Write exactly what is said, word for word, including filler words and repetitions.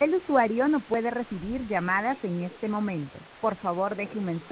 El usuario no puede recibir llamadas en este momento. Por favor, deje un mensaje.